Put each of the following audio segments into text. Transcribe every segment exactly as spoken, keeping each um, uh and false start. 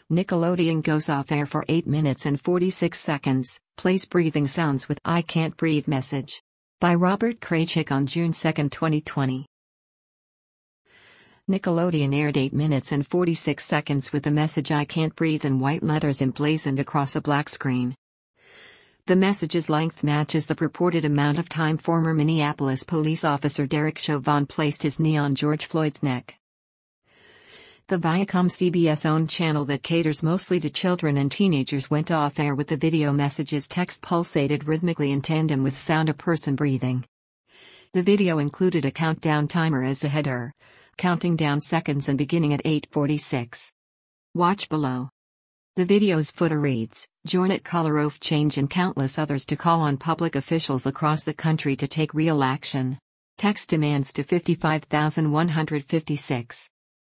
Nickelodeon goes off air for eight minutes and forty-six seconds, plays breathing sounds with "I Can't Breathe" message. By Robert Kraychik on June second, twenty twenty. Nickelodeon aired eight minutes and forty-six seconds with the message "I Can't Breathe" in white letters emblazoned across a black screen. The message's length matches the purported amount of time former Minneapolis police officer Derek Chauvin placed his knee on George Floyd's neck. The Viacom C B S-owned channel that caters mostly to children and teenagers went off-air with the video message's text pulsated rhythmically in tandem with sound of person breathing. The video included a countdown timer as a header, counting down seconds and beginning at eight forty-six. Watch below. The video's footer reads, "Join at Color of Change" and countless others to call on public officials across the country to take real action. Text demands to fifty-five thousand one hundred fifty-six.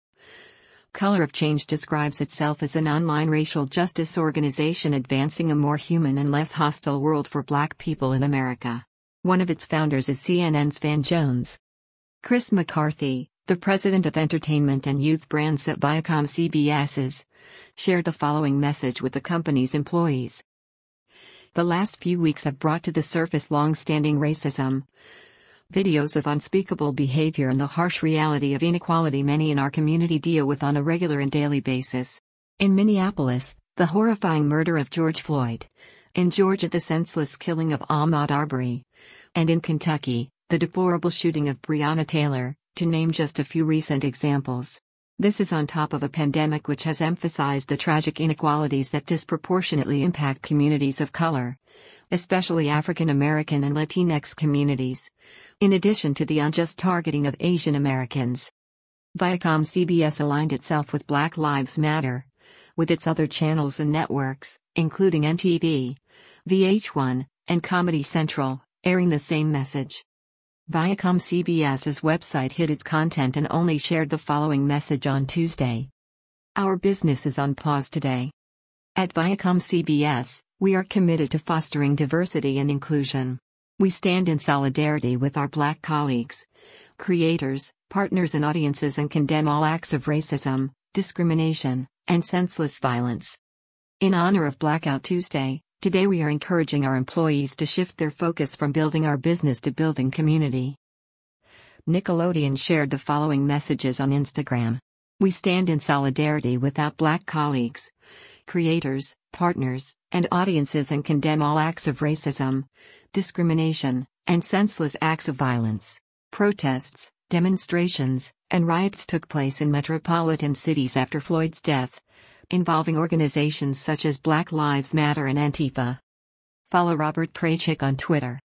Color of Change describes itself as an online racial justice organization advancing a more human and less hostile world for Black people in America. One of its founders is C N N's Van Jones. Chris McCarthy, the president of entertainment and youth brands at Viacom C B S's, shared the following message with the company's employees. The last few weeks have brought to the surface long-standing racism, videos of unspeakable behavior, and the harsh reality of inequality many in our community deal with on a regular and daily basis. In Minneapolis, the horrifying murder of George Floyd. In Georgia, the senseless killing of Ahmaud Arbery. And in Kentucky, the deplorable shooting of Breonna Taylor, to name just a few recent examples. This is on top of a pandemic which has emphasized the tragic inequalities that disproportionately impact communities of color, especially African American and Latinx communities, in addition to the unjust targeting of Asian Americans. Viacom C B S aligned itself with Black Lives Matter, with its other channels and networks, including N T V, V H one, and Comedy Central, airing the same message. Viacom C B S's website hid its content and only shared the following message on Tuesday. "Our business is on pause today. At Viacom C B S, we are committed to fostering diversity and inclusion. We stand in solidarity with our Black colleagues, creators, partners and audiences and condemn all acts of racism, discrimination, and senseless violence. In honor of Blackout Tuesday, today we are encouraging our employees to shift their focus from building our business to building community." Nickelodeon shared the following messages on Instagram. "We stand in solidarity with our Black colleagues, creators, partners, and audiences and condemn all acts of racism, discrimination, and senseless acts of violence. Protests, demonstrations, and riots took place in metropolitan cities after Floyd's death, involving organizations such as Black Lives Matter and Antifa." Follow Robert Kraychik on Twitter.